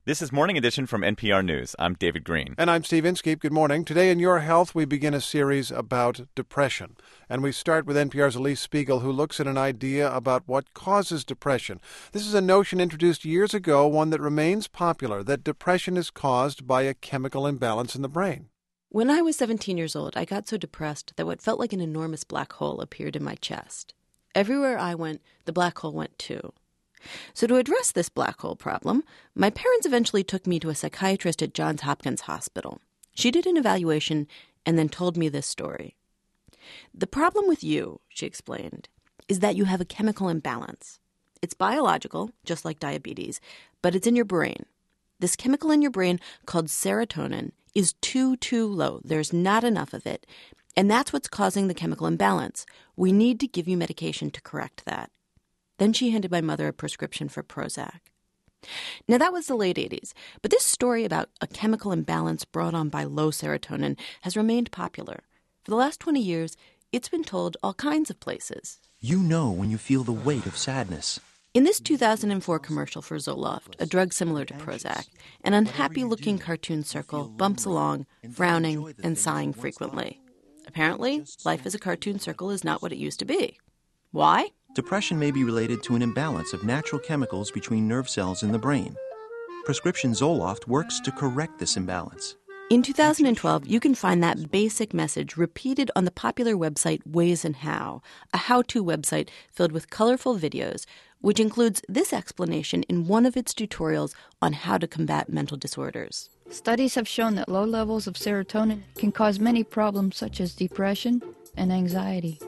This is Morning Edition from NPR News. I'm David Green. And I'm Steve Inskeep. Good morning. Today in Your Health, we begin a series about depression. And we start with NPR's Elise Spiegel, who looks at an idea about what causes depression. This is a notion introduced years ago, one that remains popular, that depression is caused by a chemical imbalance in the brain. When I was 17 years old, I got so depressed that what felt like an enormous black hole appeared in my chest. Everywhere I went, the black hole went too. So to address this black hole problem, my parents eventually took me to a psychiatrist at Johns Hopkins Hospital. She did an evaluation and then told me this story. The problem with you, she explained, is that you have a chemical imbalance. It's biological, just like diabetes, but it's in your brain. This chemical in your brain called serotonin is too low. There's not enough of it. And that's what's causing the chemical imbalance. We need to give you medication to correct that. Then she handed my mother a prescription for Prozac. Now, that was the late 80s, but this story about a chemical imbalance brought on by low serotonin has remained popular. For the last 20 years, it's been told all kinds of places. You know when you feel the weight of sadness. In this 2004 commercial for Zoloft, a drug similar to Prozac, an unhappy-looking cartoon circle bumps along, frowning and sighing frequently. Apparently, life as a cartoon circle is not what it used to be. Why? Depression may be related to an imbalance of natural chemicals between nerve cells in the brain. Prescription Zoloft works to correct this imbalance. In 2012, you can find that basic message repeated on the popular website Ways and How, a how-to website filled with colorful videos, which includes this explanation in one of its tutorials on how to combat mental disorders. Studies have shown that low levels of serotonin can cause many problems such as depression and anxiety.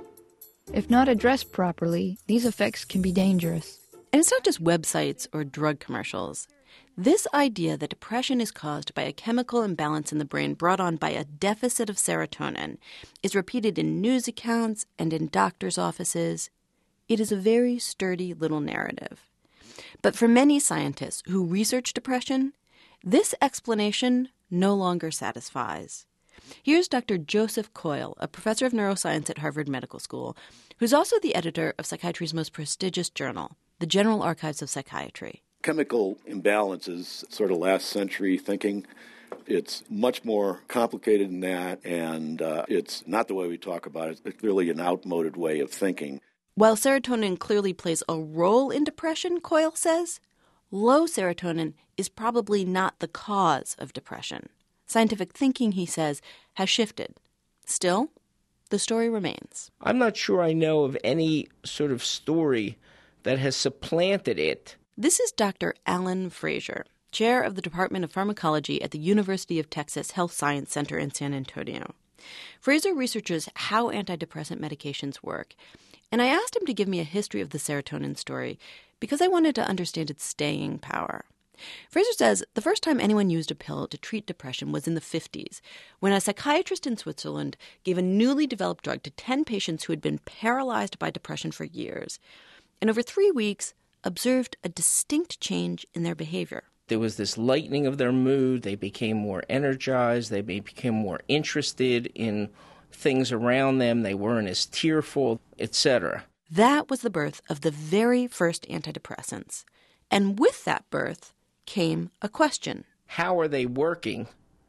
If not addressed properly, these effects can be dangerous. And it's not just websites or drug commercials. This idea that depression is caused by a chemical imbalance in the brain brought on by a deficit of serotonin is repeated in news accounts and in doctors' offices. It is a very sturdy little narrative. But for many scientists who research depression, this explanation no longer satisfies. Here's Dr. Joseph Coyle, a professor of neuroscience at Harvard Medical School, who's also the editor of psychiatry's most prestigious journal, the General Archives of Psychiatry. Chemical imbalances, sort of last century thinking. It's much more complicated than that, and it's not the way we talk about it. It's really an outmoded way of thinking. While serotonin clearly plays a role in depression, Coyle says, low serotonin is probably not the cause of depression. Scientific thinking, he says, has shifted. Still, the story remains. I'm not sure I know of any sort of story that has supplanted it. This is Dr. Alan Frazier, chair of the Department of Pharmacology at the University of Texas Health Science Center in San Antonio. Frazier researches how antidepressant medications work, and I asked him to give me a history of the serotonin story because I wanted to understand its staying power. Frazier says the first time anyone used a pill to treat depression was in the 50s, when a psychiatrist in Switzerland gave a newly developed drug to 10 patients who had been paralyzed by depression for years, and over 3 weeks observed a distinct change in their behavior. There was this lightening of their mood. They became more energized. They became more interested in things around them. They weren't as tearful, etc. That was the birth of the very first antidepressants. And with that birth came a question. How are they working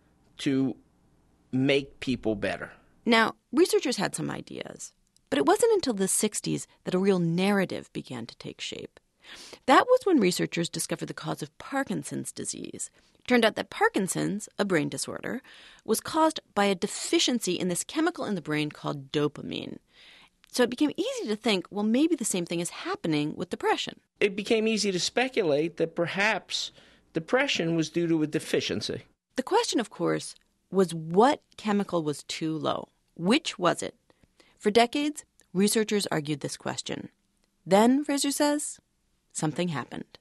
to make people better? Now, researchers had some ideas, but it wasn't until the 60s that a real narrative began to take shape. That was when researchers discovered the cause of Parkinson's disease. It turned out that Parkinson's, a brain disorder, was caused by a deficiency in this chemical in the brain called dopamine. So it became easy to think, well, maybe the same thing is happening with depression. It became easy to speculate that perhaps depression was due to a deficiency. The question, of course, was what chemical was too low? Which was it? For decades, researchers argued this question. Then, Frazier says, something happened.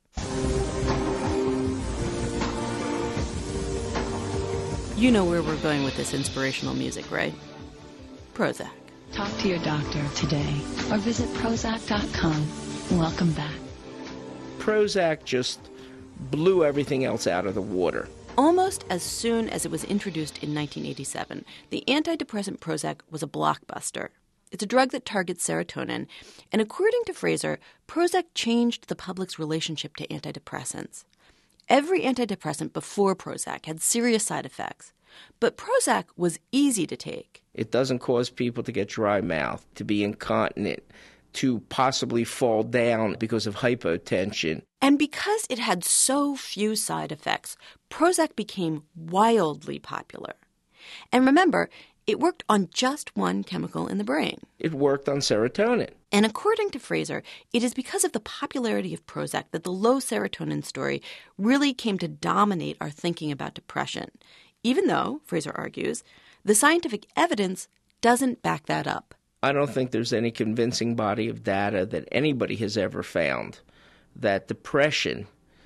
You know where we're going with this inspirational music, right? Prozac. Talk to your doctor today or visit Prozac.com. Welcome back. Prozac just blew everything else out of the water. Almost as soon as it was introduced in 1987, the antidepressant Prozac was a blockbuster. It's a drug that targets serotonin, and according to Frazier, Prozac changed the public's relationship to antidepressants. Every antidepressant before Prozac had serious side effects, but Prozac was easy to take. It doesn't cause people to get dry mouth, to be incontinent, to possibly fall down because of hypotension. And because it had so few side effects, Prozac became wildly popular. And remember, it worked on just one chemical in the brain. It worked on serotonin. And according to Fraser, it is because of the popularity of Prozac that the low serotonin story really came to dominate our thinking about depression, even though, Fraser argues, the scientific evidence doesn't back that up. I don't think there's any convincing body of data that anybody has ever found that depression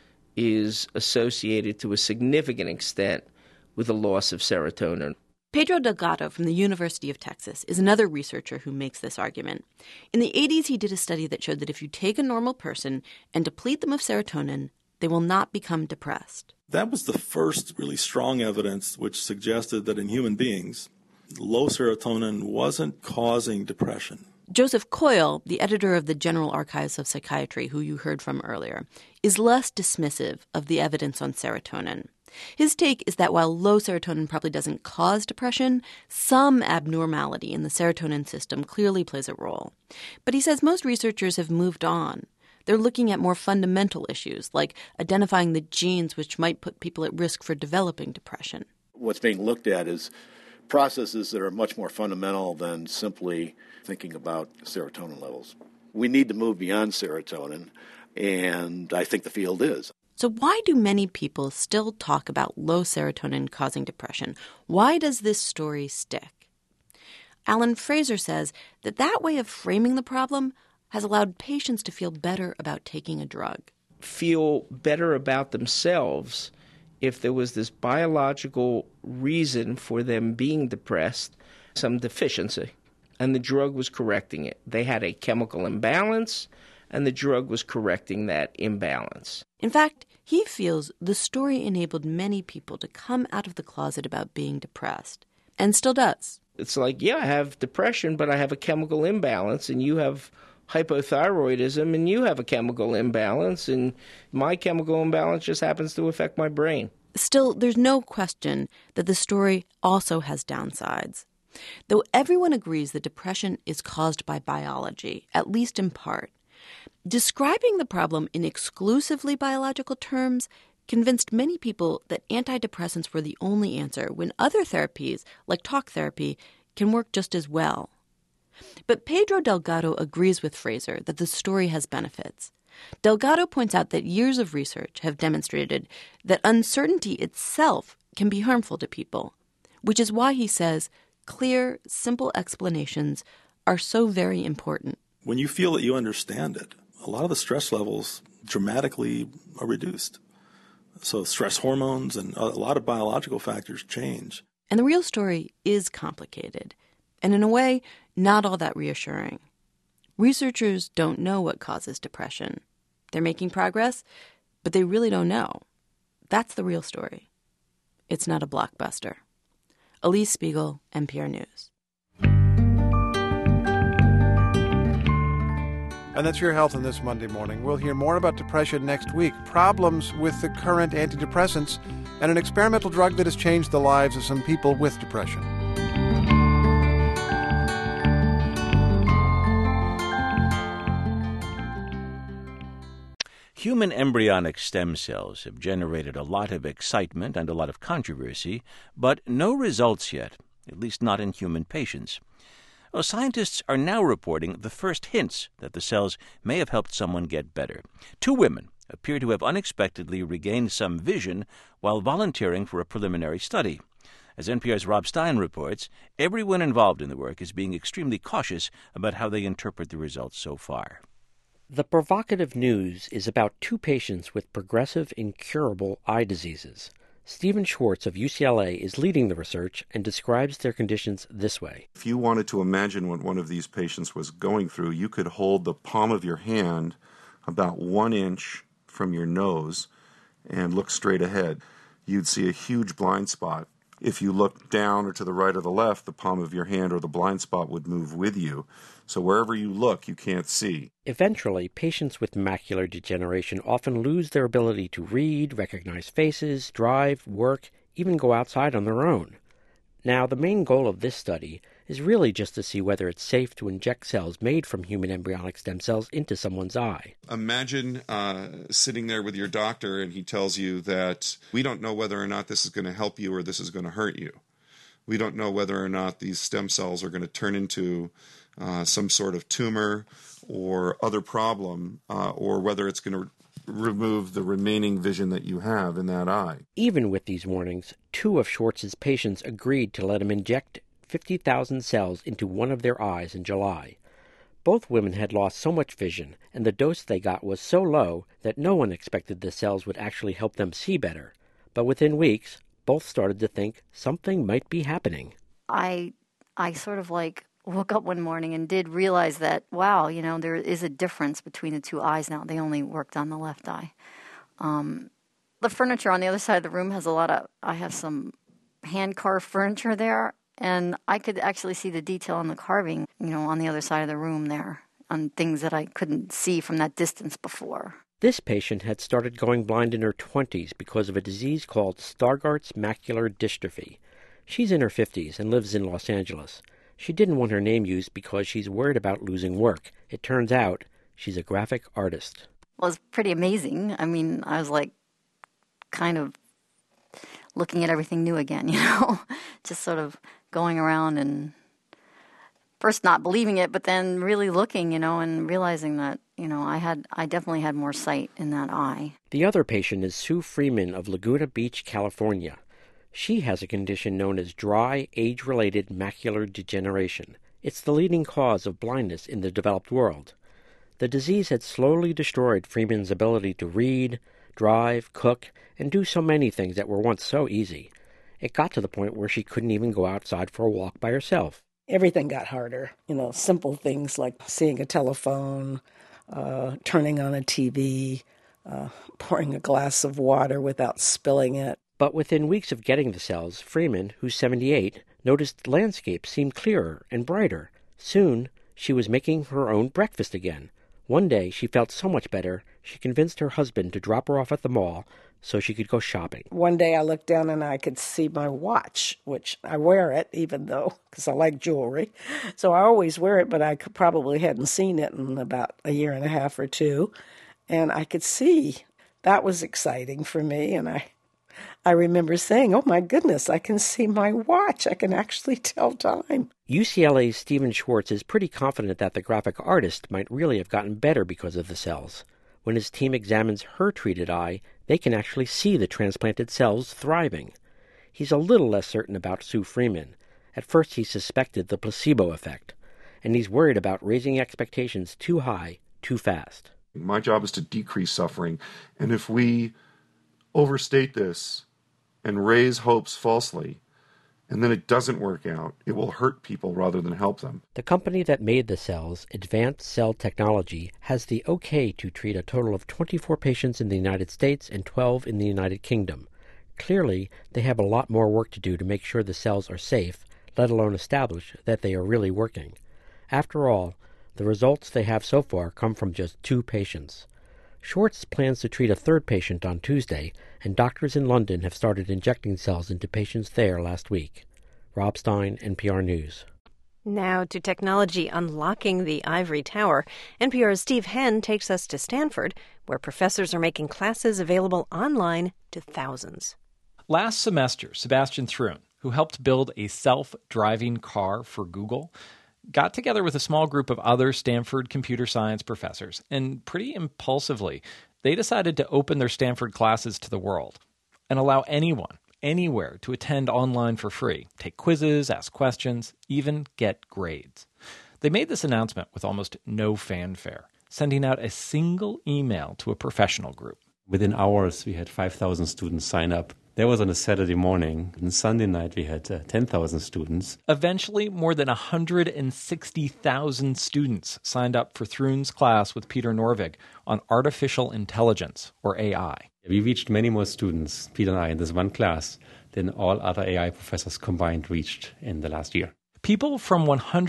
is associated to a significant extent with the loss of serotonin. Pedro Delgado from the University of Texas is another researcher who makes this argument. In the 80s, he did a study that showed that if you take a normal person and deplete them of serotonin, they will not become depressed. That was the first really strong evidence which suggested that in human beings, low serotonin wasn't causing depression. Joseph Coyle, the editor of the General Archives of Psychiatry, who you heard from earlier, is less dismissive of the evidence on serotonin. His take is that while low serotonin probably doesn't cause depression, some abnormality in the serotonin system clearly plays a role. But he says most researchers have moved on. They're looking at more fundamental issues, like identifying the genes which might put people at risk for developing depression. What's being looked at is processes that are much more fundamental than simply thinking about serotonin levels. We need to move beyond serotonin, and I think the field is. So why do many people still talk about low serotonin causing depression? Why does this story stick? Alan Fraser says that way of framing the problem has allowed patients to feel better about taking a drug. Feel better about themselves if there was this biological reason for them being depressed, some deficiency, and the drug was correcting it. They had a chemical imbalance, and the drug was correcting that imbalance. In fact, he feels the story enabled many people to come out of the closet about being depressed, and still does. It's like, yeah, I have depression, but I have a chemical imbalance, and you have hypothyroidism, and you have a chemical imbalance, and my chemical imbalance just happens to affect my brain. Still, there's no question that the story also has downsides. Though everyone agrees that depression is caused by biology, at least in part, describing the problem in exclusively biological terms convinced many people that antidepressants were the only answer when other therapies, like talk therapy, can work just as well. But Pedro Delgado agrees with Fraser that the story has benefits. Delgado points out that years of research have demonstrated that uncertainty itself can be harmful to people, which is why he says clear, simple explanations are so very important. When you feel that you understand it, a lot of the stress levels dramatically are reduced. So stress hormones and a lot of biological factors change. And the real story is complicated, and in a way, not all that reassuring. Researchers don't know what causes depression. They're making progress, but they really don't know. That's the real story. It's not a blockbuster. Elise Spiegel, NPR News. And that's Your Health on this Monday morning. We'll hear more about depression next week, problems with the current antidepressants, and an experimental drug that has changed the lives of some people with depression. Human embryonic stem cells have generated a lot of excitement and a lot of controversy, but no results yet, at least not in human patients. Well, scientists are now reporting the first hints that the cells may have helped someone get better. 2 women appear to have unexpectedly regained some vision while volunteering for a preliminary study. As NPR's Rob Stein reports, everyone involved in the work is being extremely cautious about how they interpret the results so far. The provocative news is about 2 patients with progressive, incurable eye diseases. Stephen Schwartz of UCLA is leading the research and describes their conditions this way. If you wanted to imagine what one of these patients was going through, you could hold the palm of your hand about 1 inch from your nose and look straight ahead. You'd see a huge blind spot If you look down or to the right or the left, the palm of your hand or the blind spot would move with you. So wherever you look, you can't see. Eventually, patients with macular degeneration often lose their ability to read, recognize faces, drive, work, even go outside on their own. Now, the main goal of this study is really just to see whether it's safe to inject cells made from human embryonic stem cells into someone's eye. Imagine sitting there with your doctor and he tells you that we don't know whether or not this is going to help you or this is going to hurt you. We don't know whether or not these stem cells are going to turn into some sort of tumor or other problem, or whether it's going to remove the remaining vision that you have in that eye. Even with these warnings, 2 of Schwartz's patients agreed to let him inject 50,000 cells into one of their eyes in July. Both women had lost so much vision, and the dose they got was so low that no one expected the cells would actually help them see better. But within weeks, both started to think something might be happening. I sort of woke up one morning and did realize that, wow, there is a difference between the 2 eyes now. They only worked on the left eye. The furniture on the other side of the room has I have some hand-carved furniture there, and I could actually see the detail on the carving, on the other side of the room there, on things that I couldn't see from that distance before. This patient had started going blind in her 20s because of a disease called Stargardt's macular dystrophy. She's in her 50s and lives in Los Angeles. She didn't want her name used because she's worried about losing work. It turns out she's a graphic artist. Well, it's pretty amazing. I mean, I was kind of looking at everything new again, just sort of going around and first not believing it, but then really looking, and realizing that, I definitely had more sight in that eye. The other patient is Sue Freeman of Laguna Beach, California. She has a condition known as dry, age-related macular degeneration. It's the leading cause of blindness in the developed world. The disease had slowly destroyed Freeman's ability to read, drive, cook, and do so many things that were once so easy. It got to the point where she couldn't even go outside for a walk by herself. Everything got harder. Simple things like seeing a telephone, turning on a TV, pouring a glass of water without spilling it. But within weeks of getting the cells, Freeman, who's 78, noticed landscapes seemed clearer and brighter. Soon, she was making her own breakfast again. One day, she felt so much better, she convinced her husband to drop her off at the mall so she could go shopping. One day, I looked down and I could see my watch, which I wear it, even though, because I like jewelry. So I always wear it, but I probably hadn't seen it in about a year and a half or 2. And I could see. That was exciting for me, and I remember saying, oh my goodness, I can see my watch. I can actually tell time. UCLA's Stephen Schwartz is pretty confident that the graphic artist might really have gotten better because of the cells. When his team examines her treated eye, they can actually see the transplanted cells thriving. He's a little less certain about Sue Freeman. At first he suspected the placebo effect, and he's worried about raising expectations too high, too fast. My job is to decrease suffering, and if we overstate this and raise hopes falsely, and then it doesn't work out, it will hurt people rather than help them. The company that made the cells, Advanced Cell Technology, has the okay to treat a total of 24 patients in the United States and 12 in the United Kingdom. Clearly, they have a lot more work to do to make sure the cells are safe, let alone establish that they are really working. After all, the results they have so far come from just 2 patients. Schwartz plans to treat a 3rd patient on Tuesday, and doctors in London have started injecting cells into patients there last week. Rob Stein, NPR News. Now to technology unlocking the ivory tower. NPR's Steve Henn takes us to Stanford, where professors are making classes available online to thousands. Last semester, Sebastian Thrun, who helped build a self-driving car for Google, got together with a small group of other Stanford computer science professors, and pretty impulsively, they decided to open their Stanford classes to the world and allow anyone, anywhere, to attend online for free, take quizzes, ask questions, even get grades. They made this announcement with almost no fanfare, sending out a single email to a professional group. Within hours, we had 5,000 students sign up. That was on a Saturday morning. And Sunday night, we had 10,000 students. Eventually, more than 160,000 students signed up for Thrun's class with Peter Norvig on artificial intelligence, or AI. We reached many more students, Peter and I, in this one class, than all other AI professors combined reached in the last year. People from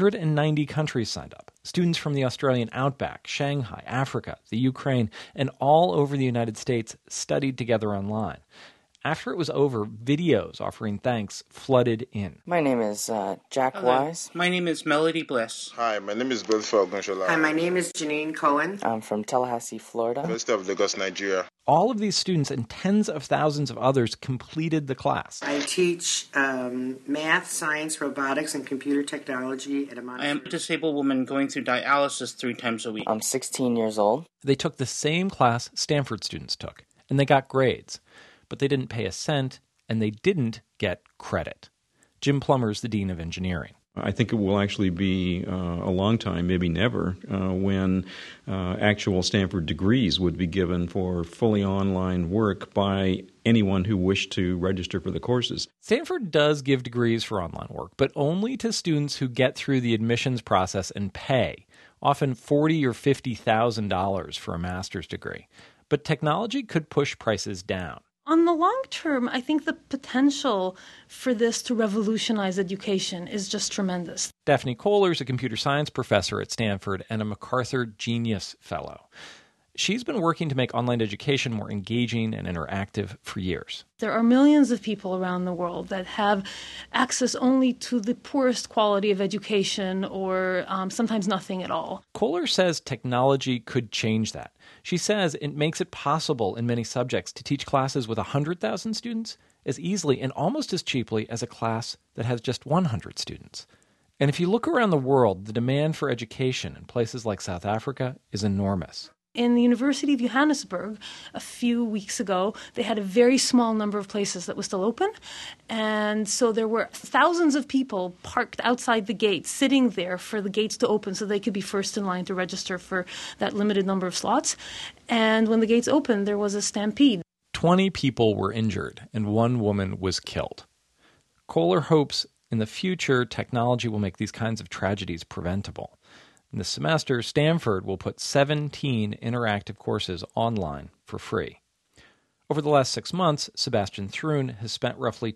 190 countries signed up. Students from the Australian outback, Shanghai, Africa, the Ukraine, and all over the United States studied together online. After it was over, videos offering thanks flooded in. My name is Jack Hello. Wise. My name is Melody Bliss. Hi, my name is Godfrey Ogonshola. Hi, my name is Janine Cohen. I'm from Tallahassee, Florida. University of Lagos, Nigeria. All of these students and tens of thousands of others completed the class. I teach math, science, robotics, and computer technology at a Montessori. I am a disabled woman going through dialysis 3 times a week. I'm 16 years old. They took the same class Stanford students took, and they got grades. But they didn't pay a cent, and they didn't get credit. Jim Plummer is the Dean of Engineering. I think it will actually be a long time, maybe never, when actual Stanford degrees would be given for fully online work by anyone who wished to register for the courses. Stanford does give degrees for online work, but only to students who get through the admissions process and pay, often $40,000 or $50,000 for a master's degree. But technology could push prices down. On the long term, I think the potential for this to revolutionize education is just tremendous. Daphne Koehler is a computer science professor at Stanford and a MacArthur Genius Fellow. She's been working to make online education more engaging and interactive for years. There are millions of people around the world that have access only to the poorest quality of education or sometimes nothing at all. Koehler says technology could change that. She says it makes it possible in many subjects to teach classes with 100,000 students as easily and almost as cheaply as a class that has just 100 students. And if you look around the world, the demand for education in places like South Africa is enormous. In the University of Johannesburg, a few weeks ago, they had a very small number of places that was still open. And so there were thousands of people parked outside the gates, sitting there for the gates to open so they could be first in line to register for that limited number of slots. And when the gates opened, there was a stampede. 20 people were injured, and 1 woman was killed. Koehler hopes in the future, technology will make these kinds of tragedies preventable. In this semester, Stanford will put 17 interactive courses online for free. Over the last 6 months, Sebastian Thrun has spent roughly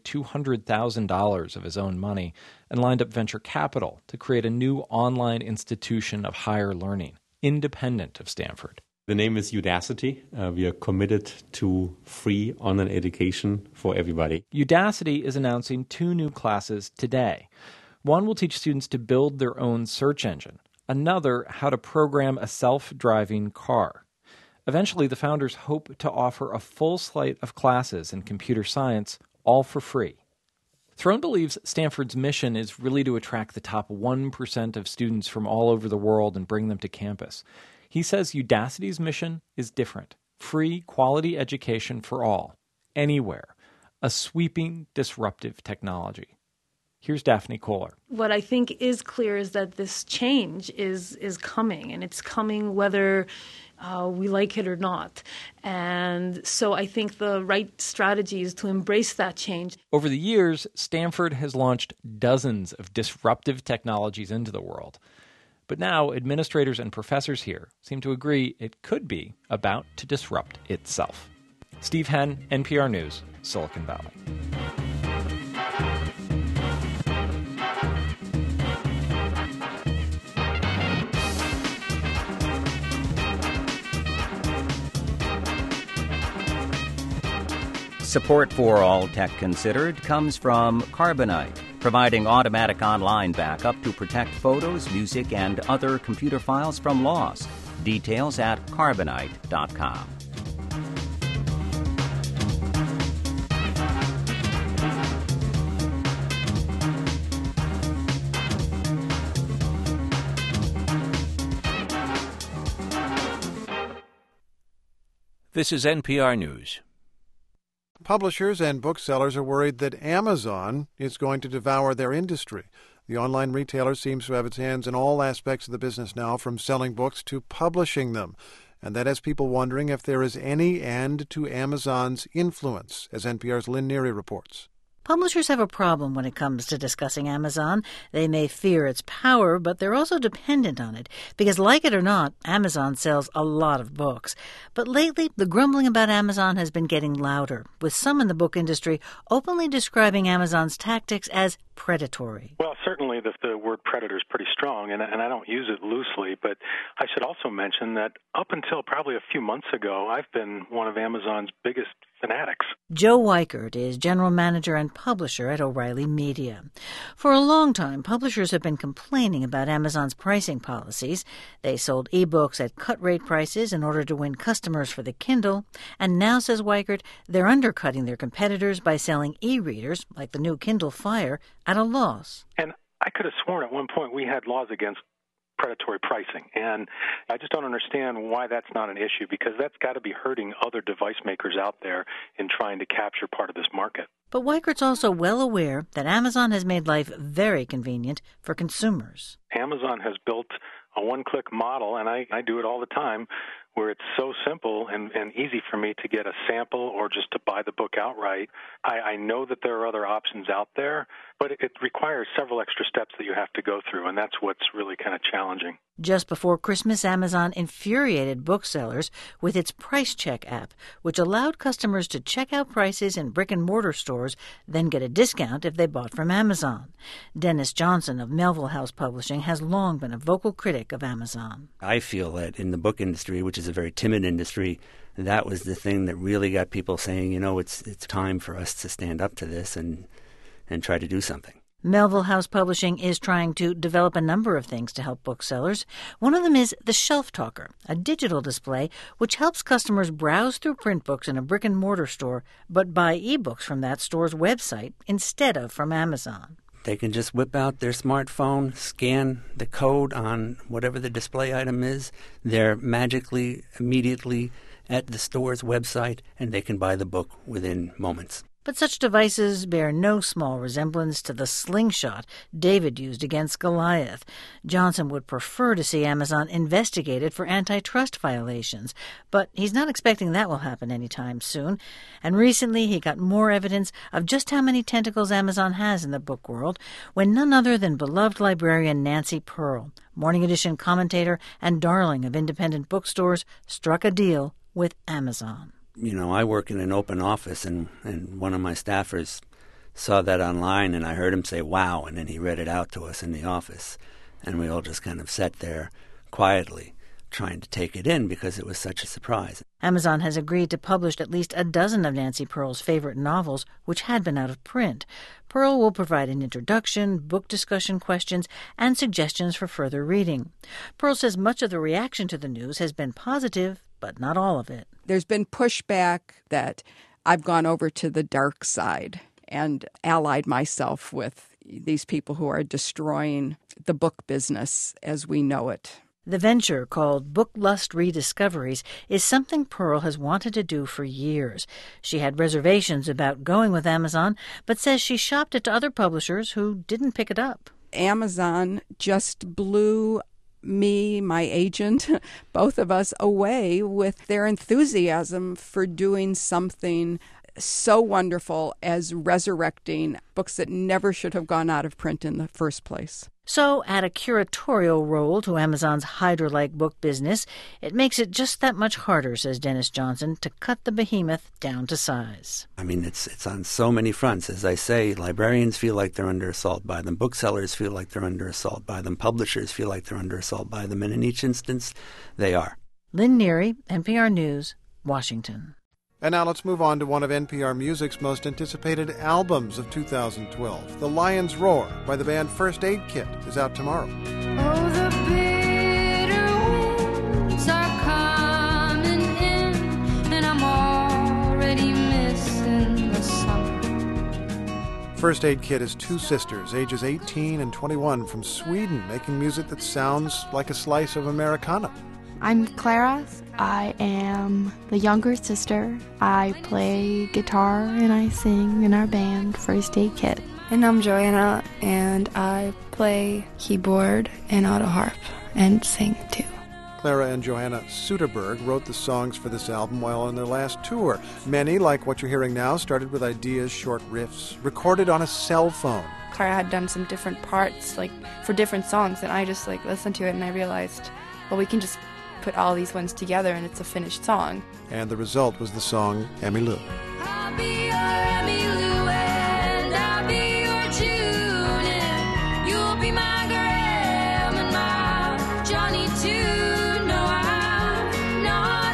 $200,000 of his own money and lined up venture capital to create a new online institution of higher learning, independent of Stanford. The name is Udacity. We are committed to free online education for everybody. Udacity is announcing 2 new classes today. One will teach students to build their own search engine. Another, how to program a self-driving car. Eventually, the founders hope to offer a full slate of classes in computer science, all for free. Thrun believes Stanford's mission is really to attract the top 1% of students from all over the world and bring them to campus. He says Udacity's mission is different. Free, quality education for all, anywhere. A sweeping, disruptive technology. Here's Daphne Koehler. What I think is clear is that this change is coming, and it's coming whether we like it or not. And so I think the right strategy is to embrace that change. Over the years, Stanford has launched dozens of disruptive technologies into the world. But now administrators and professors here seem to agree it could be about to disrupt itself. Steve Henn, NPR News, Silicon Valley. Support for All Tech Considered comes from Carbonite, providing automatic online backup to protect photos, music, and other computer files from loss. Details at carbonite.com. This is NPR News. Publishers and booksellers are worried that Amazon is going to devour their industry. The online retailer seems to have its hands in all aspects of the business now, from selling books to publishing them. And that has people wondering if there is any end to Amazon's influence, as NPR's Lynn Neary reports. Publishers have a problem when it comes to discussing Amazon. They may fear its power, but they're also dependent on it, because like it or not, Amazon sells a lot of books. But lately, the grumbling about Amazon has been getting louder, with some in the book industry openly describing Amazon's tactics as predatory. Well, certainly the word predator is pretty strong, and I don't use it loosely, but I should also mention that up until probably a few months ago, I've been one of Amazon's biggest fanatics. Joe Weichert is general manager and publisher at O'Reilly Media. For a long time, publishers have been complaining about Amazon's pricing policies. They sold ebooks at cut-rate prices in order to win customers for the Kindle, and now, says Weichert, they're undercutting their competitors by selling e-readers, like the new Kindle Fire, at a loss. And I could have sworn at one point we had laws against predatory pricing, and I just don't understand why that's not an issue, because that's got to be hurting other device makers out there in trying to capture part of this market. But Weichert's also well aware that Amazon has made life very convenient for consumers. Amazon has built a one-click model, and I do it all the time, where it's so simple and easy for me to get a sample or just to buy the book outright. I know that there are other options out there, but it requires several extra steps that you have to go through, and that's what's really kind of challenging. Just before Christmas, Amazon infuriated booksellers with its Price Check app, which allowed customers to check out prices in brick-and-mortar stores, then get a discount if they bought from Amazon. Dennis Johnson of Melville House Publishing has long been a vocal critic of Amazon. I feel that in the book industry, which is a very timid industry, that was the thing that really got people saying, it's time for us to stand up to this and try to do something. Melville House Publishing is trying to develop a number of things to help booksellers. One of them is the Shelf Talker, a digital display which helps customers browse through print books in a brick-and-mortar store, but buy ebooks from that store's website instead of from Amazon. They can just whip out their smartphone, scan the code on whatever the display item is. They're magically, immediately at the store's website, and they can buy the book within moments. But such devices bear no small resemblance to the slingshot David used against Goliath. Johnson would prefer to see Amazon investigated for antitrust violations, but he's not expecting that will happen anytime soon. And recently he got more evidence of just how many tentacles Amazon has in the book world when none other than beloved librarian Nancy Pearl, Morning Edition commentator and darling of independent bookstores, struck a deal with Amazon. I work in an open office, and one of my staffers saw that online, and I heard him say, wow, and then he read it out to us in the office. And we all just kind of sat there quietly trying to take it in because it was such a surprise. Amazon has agreed to publish at least a dozen of Nancy Pearl's favorite novels, which had been out of print. Pearl will provide an introduction, book discussion questions, and suggestions for further reading. Pearl says much of the reaction to the news has been positive, but not all of it. There's been pushback that I've gone over to the dark side and allied myself with these people who are destroying the book business as we know it. The venture, called Book Lust Rediscoveries, is something Pearl has wanted to do for years. She had reservations about going with Amazon, but says she shopped it to other publishers who didn't pick it up. Amazon just blew me, my agent, both of us away with their enthusiasm for doing something so wonderful as resurrecting books that never should have gone out of print in the first place. So, add a curatorial role to Amazon's Hydra-like book business. It makes it just that much harder, says Dennis Johnson, to cut the behemoth down to size. It's on so many fronts. As I say, librarians feel like they're under assault by them. Booksellers feel like they're under assault by them. Publishers feel like they're under assault by them. And in each instance, they are. Lynn Neary, NPR News, Washington. And now let's move on to one of NPR Music's most anticipated albums of 2012. The Lion's Roar by the band First Aid Kit is out tomorrow. Oh, the bitter winds are coming in, and I'm already missing the summer. First Aid Kit is two sisters, ages 18 and 21, from Sweden, making music that sounds like a slice of Americana. I'm Clara. I am the younger sister. I play guitar and I sing in our band, First Aid Kit. And I'm Joanna, and I play keyboard and auto harp and sing too. Clara and Johanna Soderberg wrote the songs for this album while on their last tour. Many, like what you're hearing now, started with ideas, short riffs, recorded on a cell phone. Clara had done some different parts, like, for different songs, and I just, listened to it and I realized, well, we can just put all these ones together and it's a finished song. And the result was the song Emmylou. I'll be your Emmylou and I'll be your June, and you'll be my Graham and my Johnny too. No, I'm not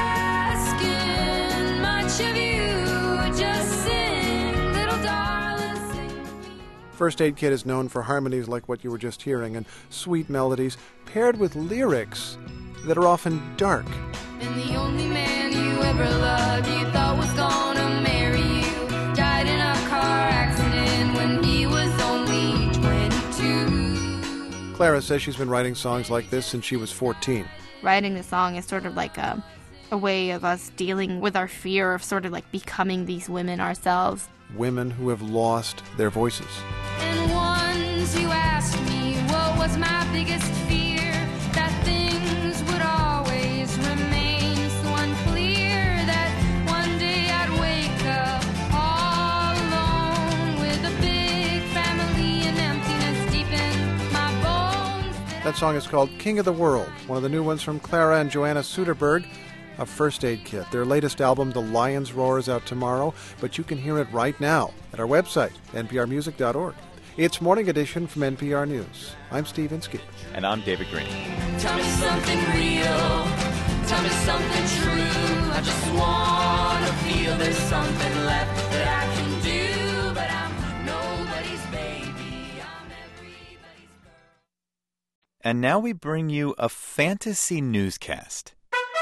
asking much of you, just sing, little darling, sing. First Aid Kit is known for harmonies like what you were just hearing and sweet melodies paired with lyrics that are often dark. And the only man you ever loved you thought was gonna marry you died in a car accident when he was only 22. Clara says she's been writing songs like this since she was 14. Writing the song is sort of like a way of us dealing with our fear of sort of becoming these women ourselves. Women who have lost their voices. And once you asked me what was my biggest fear, that things would always remain so unclear, that one day I'd wake up all alone with a big family and emptiness deep in my bones. That song is called King of the World, one of the new ones from Clara and Johanna Soderberg of First Aid Kit. Their latest album, The Lion's Roar, is out tomorrow, but you can hear it right now at our website, nprmusic.org. It's Morning Edition from NPR News. I'm Steve Inskeep. And I'm David Green. Tell me something real, tell me something true. I just want to feel there's something left that I can do, but I'm nobody's baby, I'm everybody's girl. And now we bring you a fantasy newscast.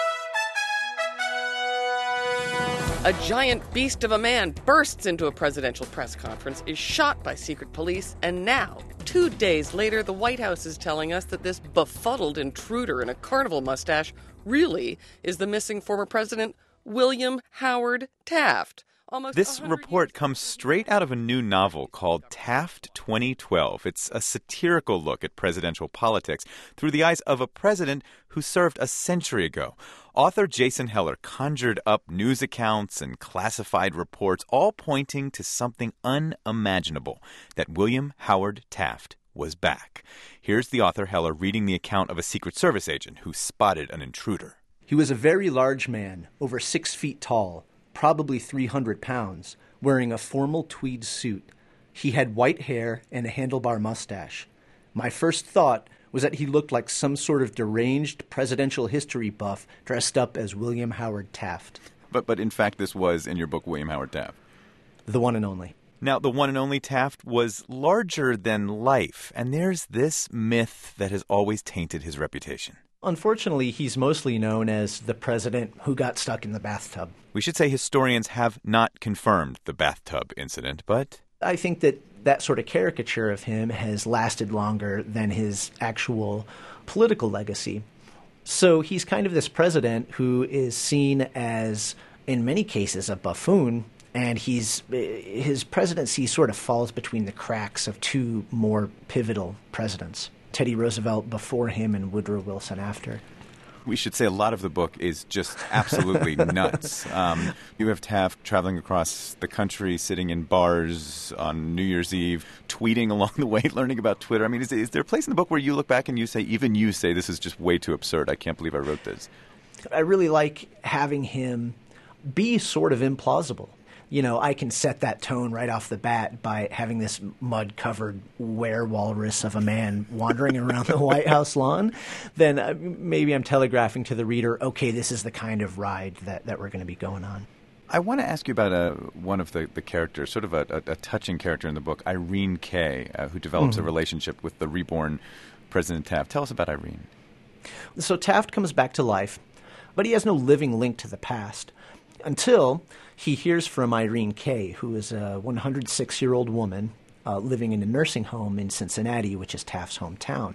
A giant beast of a man bursts into a presidential press conference, is shot by secret police, and now, 2 days later, the White House is telling us that this befuddled intruder in a carnival mustache really is the missing former president, William Howard Taft. This report comes straight out of a new novel called Taft 2012. It's a satirical look at presidential politics through the eyes of a president who served a century ago. Author Jason Heller conjured up news accounts and classified reports, all pointing to something unimaginable, that William Howard Taft was back. Here's the author Heller reading the account of a Secret Service agent who spotted an intruder. He was a very large man, over 6 feet tall, probably 300 pounds, wearing a formal tweed suit. He had white hair and a handlebar mustache. My first thought was that he looked like some sort of deranged presidential history buff dressed up as William Howard Taft. But in fact, this was, in your book, William Howard Taft. The one and only. Now, the one and only Taft was larger than life, and there's this myth that has always tainted his reputation. Unfortunately, he's mostly known as the president who got stuck in the bathtub. We should say historians have not confirmed the bathtub incident, but I think that sort of caricature of him has lasted longer than his actual political legacy. So he's kind of this president who is seen as, in many cases, a buffoon, and his presidency sort of falls between the cracks of two more pivotal presidents, Teddy Roosevelt before him and Woodrow Wilson after. We should say a lot of the book is just absolutely nuts. You have Taft traveling across the country, sitting in bars on New Year's Eve, tweeting along the way, learning about Twitter. I mean, is there a place in the book where you look back and you say, this is just way too absurd. I can't believe I wrote this. I really like having him be sort of implausible. You know, I can set that tone right off the bat by having this mud-covered were-walrus of a man wandering around the White House lawn. Then maybe I'm telegraphing to the reader, okay, this is the kind of ride that we're going to be going on. I want to ask you about one of the characters, sort of a touching character in the book, Irene Kay, who develops a relationship with the reborn President Taft. Tell us about Irene. So Taft comes back to life, but he has no living link to the past until he hears from Irene Kay, who is a 106-year-old woman living in a nursing home in Cincinnati, which is Taft's hometown.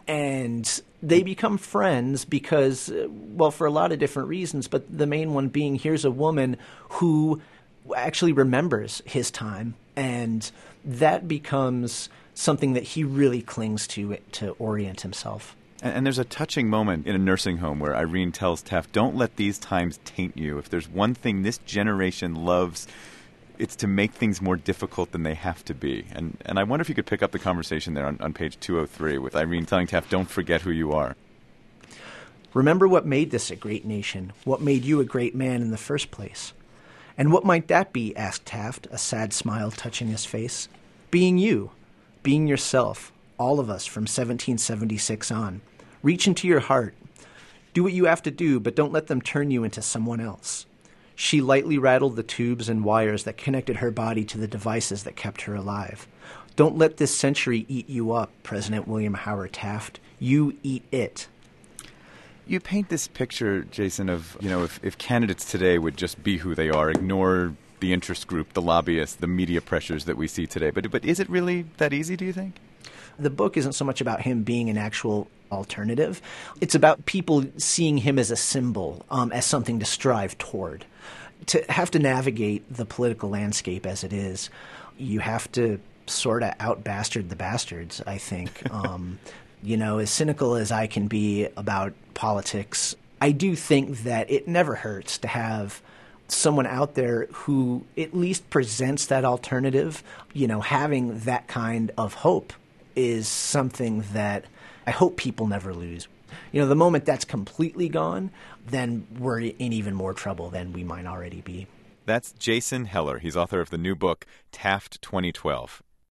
And they become friends because, well, for a lot of different reasons, but the main one being here's a woman who actually remembers his time, and that becomes something that he really clings to orient himself. And there's a touching moment in a nursing home where Irene tells Taft, don't let these times taint you. If there's one thing this generation loves, it's to make things more difficult than they have to be. And I wonder if you could pick up the conversation there on page 203 with Irene telling Taft, don't forget who you are. Remember what made this a great nation, what made you a great man in the first place. And what might that be, asked Taft, a sad smile touching his face. Being you, being yourself, all of us from 1776 on. Reach into your heart. Do what you have to do, but don't let them turn you into someone else. She lightly rattled the tubes and wires that connected her body to the devices that kept her alive. Don't let this century eat you up, President William Howard Taft. You eat it. You paint this picture, Jason, of, if candidates today would just be who they are, ignore the interest group, the lobbyists, the media pressures that we see today. But is it really that easy, do you think? The book isn't so much about him being an actual alternative. It's about people seeing him as a symbol, as something to strive toward. To have to navigate the political landscape as it is, you have to sort of out-bastard the bastards, I think. As cynical as I can be about politics, I do think that it never hurts to have someone out there who at least presents that alternative. Having that kind of hope is something that I hope people never lose. The moment that's completely gone, then we're in even more trouble than we might already be. That's Jason Heller. He's author of the new book, Taft 2012.